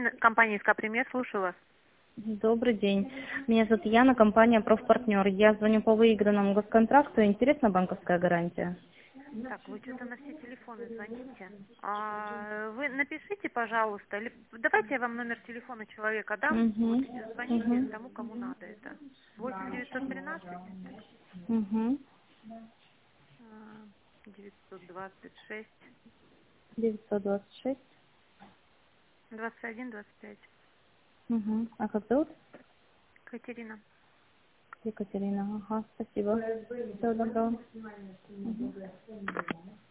Компания СК Премьер, слушаю вас. Добрый день. Меня зовут Яна, компания «Профпартнер». Я звоню по выигранному госконтракту. Интересна банковская гарантия? Так, вы что-то на все телефоны звоните. Вы напишите, пожалуйста, или давайте я вам номер телефона человека дам. Вот Угу. звоните Угу. тому, кому надо это. 8 913 Угу. 926 926. 21 25. Угу. А как зовут? Катерина. Екатерина. Ага, спасибо. Всего доброго. Мгм.